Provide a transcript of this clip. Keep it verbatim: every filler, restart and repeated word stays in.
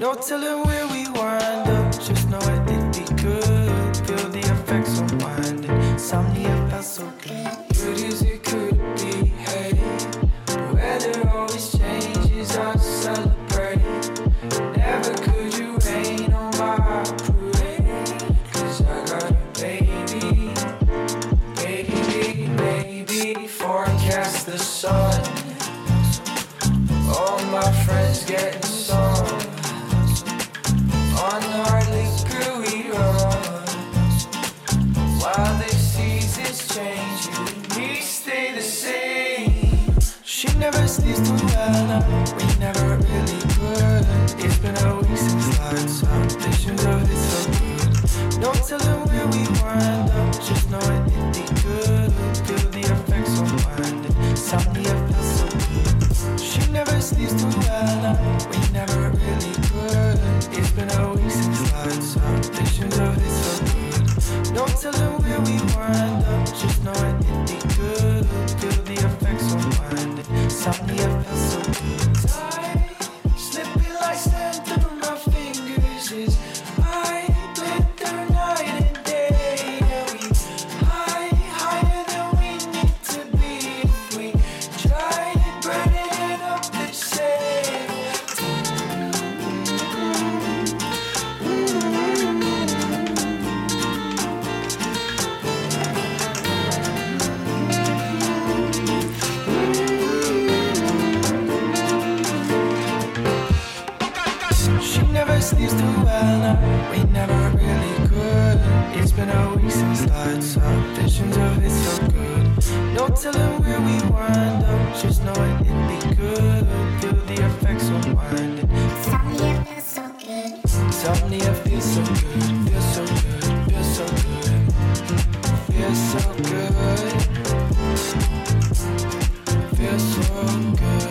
No telling where we wind up, just know it'd be good. Feel the effects unwinding, insomnia felt so good. Good as it could be, hey. The weather always changes, I celebrate. Never could you rain on my parade, 'cause I got a baby, baby, baby. Forecast the sun, all my friends getting some. On our liquor we run, while the seasons change, you and me stay the same. She never sleeps too well, no, we never really could. It's been a week since lights out, visions of it so good. No telling where we wind up, just know it'd be good. Feel the effects unwinding, insomnia feels so good. She never sleeps too well, no, we never really could. It's been a week since lights out, visions of it so good. No telling where we wind up, just know it'd be good. Feel the effects unwinding, insomnia feels so good. Time slipping like sand through my fingers is I lit through night and day. And we high, higher than we need to be if we try burning it up the same. She never sleeps too well, no, we never really could. It's been a week since lights out, visions of it so good. No telling where we wind up, just know it'd be good. Feel the effects unwinding, Insomnia feels so good. insomnia feels so good.